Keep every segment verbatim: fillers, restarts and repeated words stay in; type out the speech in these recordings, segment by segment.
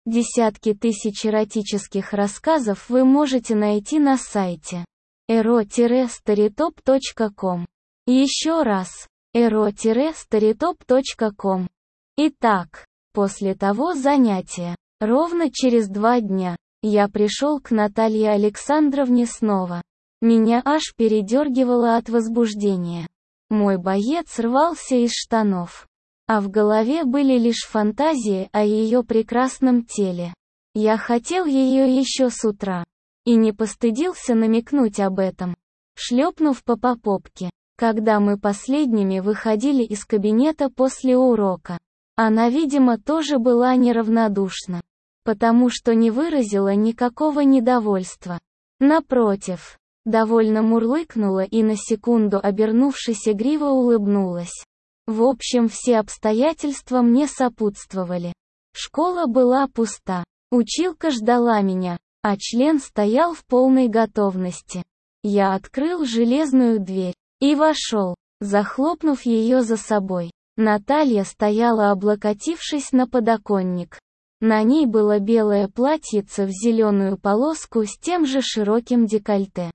Десятки тысяч эротических рассказов вы можете найти на сайте эро старитоп точка ком. Еще раз, эро старитоп точка ком. Итак, после того занятия, ровно через два дня, я пришел к Наталье Александровне снова. Меня аж передергивало от возбуждения. Мой боец рвался из штанов. А в голове были лишь фантазии о ее прекрасном теле. Я хотел ее еще с утра. И не постыдился намекнуть об этом, шлепнув по попке, когда мы последними выходили из кабинета после урока. Она, видимо, тоже была неравнодушна, потому что не выразила никакого недовольства. Напротив, довольно мурлыкнула и на секунду, обернувшись, игриво улыбнулась. В общем, все обстоятельства мне сопутствовали. Школа была пуста. Училка ждала меня, а член стоял в полной готовности. Я открыл железную дверь и вошел, захлопнув ее за собой. Наталья стояла, облокотившись на подоконник. На ней было белое платьице в зеленую полоску с тем же широким декольте.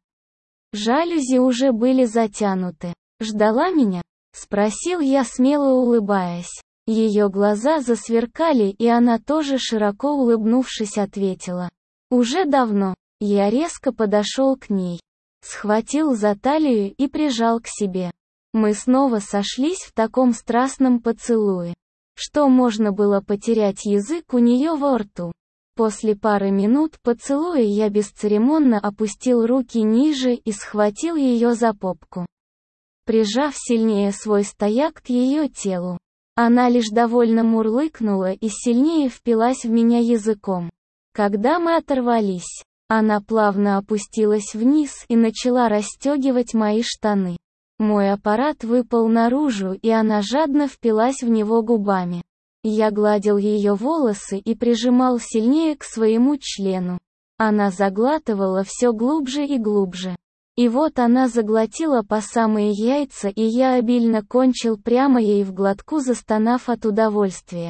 Жалюзи уже были затянуты. «Ждала меня?» — спросил я, смело улыбаясь. Ее глаза засверкали, и она тоже, широко улыбнувшись, ответила. «Уже давно». Я резко подошел к ней, схватил за талию и прижал к себе. Мы снова сошлись в таком страстном поцелуе, что можно было потерять язык у нее во рту. После пары минут поцелуя я бесцеремонно опустил руки ниже и схватил ее за попку, прижав сильнее свой стояк к ее телу. Она лишь довольно мурлыкнула и сильнее впилась в меня языком. Когда мы оторвались, она плавно опустилась вниз и начала расстегивать мои штаны. Мой аппарат выпал наружу, и она жадно впилась в него губами. Я гладил ее волосы и прижимал сильнее к своему члену. Она заглатывала все глубже и глубже. И вот она заглотила по самые яйца, и я обильно кончил прямо ей в глотку, застонав от удовольствия.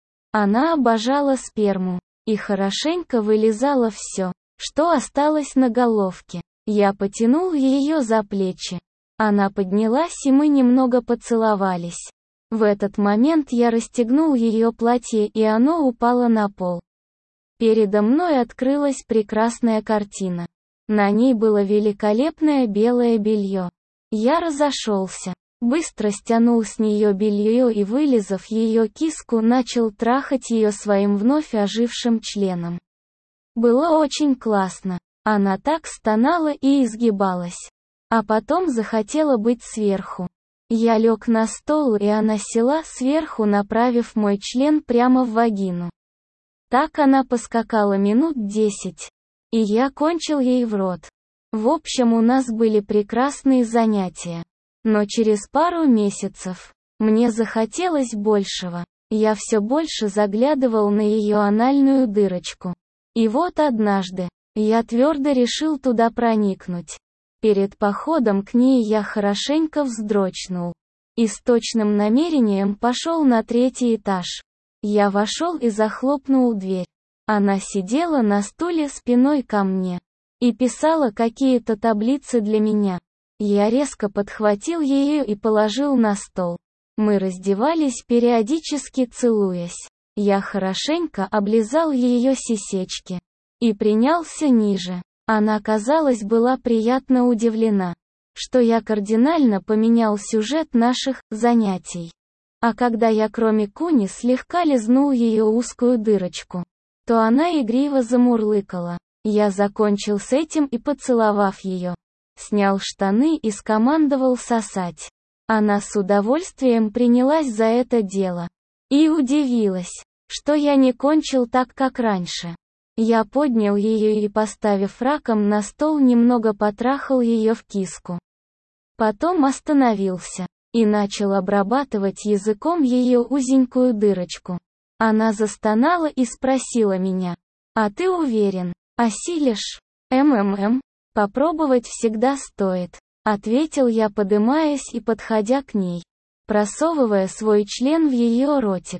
Она обожала сперму и хорошенько вылизала все, что осталось на головке. Я потянул ее за плечи. Она поднялась, и мы немного поцеловались. В этот момент я расстегнул ее платье, и оно упало на пол. Передо мной открылась прекрасная картина. На ней было великолепное белое белье. Я разошелся, быстро стянул с нее белье и, вылизав ее киску, начал трахать ее своим вновь ожившим членом. Было очень классно. Она так стонала и изгибалась. А потом захотела быть сверху. Я лег на стол, и она села сверху, направив мой член прямо в вагину. Так она поскакала минут десять. И я кончил ей в рот. В общем, у нас были прекрасные занятия. Но через пару месяцев мне захотелось большего. Я все больше заглядывал на ее анальную дырочку. И вот однажды я твердо решил туда проникнуть. Перед походом к ней я хорошенько вздрочнул. И с точным намерением пошел на третий этаж. Я вошел и захлопнул дверь. Она сидела на стуле спиной ко мне и писала какие-то таблицы для меня. Я резко подхватил ее и положил на стол. Мы раздевались, периодически целуясь. Я хорошенько облизал ее сисечки и принялся ниже. Она, казалось, была приятно удивлена, что я кардинально поменял сюжет наших занятий. А когда я, кроме куни, слегка лизнул ее узкую дырочку, то она игриво замурлыкала. Я закончил с этим и, поцеловав ее, снял штаны и скомандовал сосать. Она с удовольствием принялась за это дело. И удивилась, что я не кончил так, как раньше. Я поднял ее и, поставив раком на стол, немного потрахал ее в киску. Потом остановился и начал обрабатывать языком ее узенькую дырочку. Она застонала и спросила меня: «А ты уверен? Осилишь?» «МММ, попробовать всегда стоит», — ответил я, подымаясь и подходя к ней, просовывая свой член в ее ротик.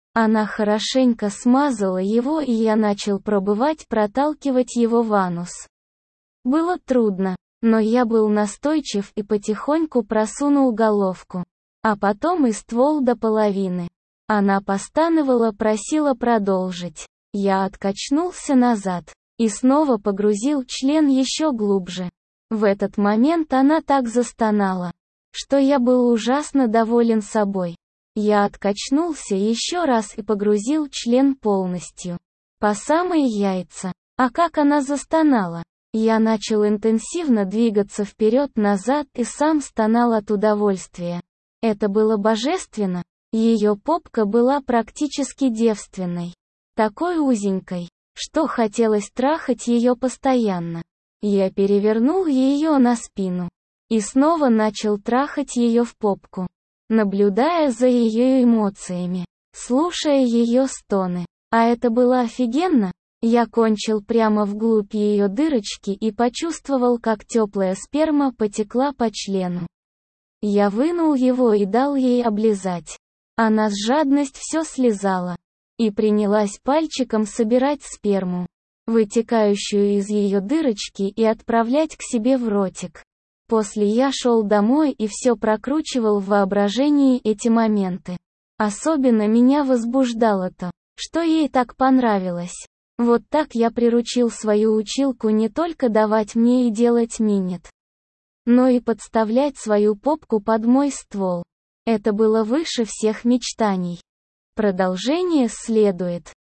Она хорошенько смазала его, и я начал пробовать проталкивать его в анус. Было трудно, но я был настойчив и потихоньку просунул головку. А потом и ствол до половины. Она постановала, просила продолжить. Я откачнулся назад и снова погрузил член еще глубже. В этот момент она так застонала, что я был ужасно доволен собой. Я откачнулся еще раз и погрузил член полностью, по самые яйца. А как она застонала! Я начал интенсивно двигаться вперед-назад и сам стонал от удовольствия. Это было божественно. Ее попка была практически девственной. Такой узенькой, что хотелось трахать ее постоянно. Я перевернул ее на спину и снова начал трахать ее в попку, наблюдая за ее эмоциями, слушая ее стоны. А это было офигенно. Я кончил прямо вглубь ее дырочки и почувствовал, как теплая сперма потекла по члену. Я вынул его и дал ей облизать. Она с жадностью все слезала и принялась пальчиком собирать сперму, вытекающую из ее дырочки, и отправлять к себе в ротик. После я шел домой и все прокручивал в воображении эти моменты. Особенно меня возбуждало то, что ей так понравилось. Вот так я приручил свою училку не только давать мне и делать минет, но и подставлять свою попку под мой ствол. Это было выше всех мечтаний. Продолжение следует.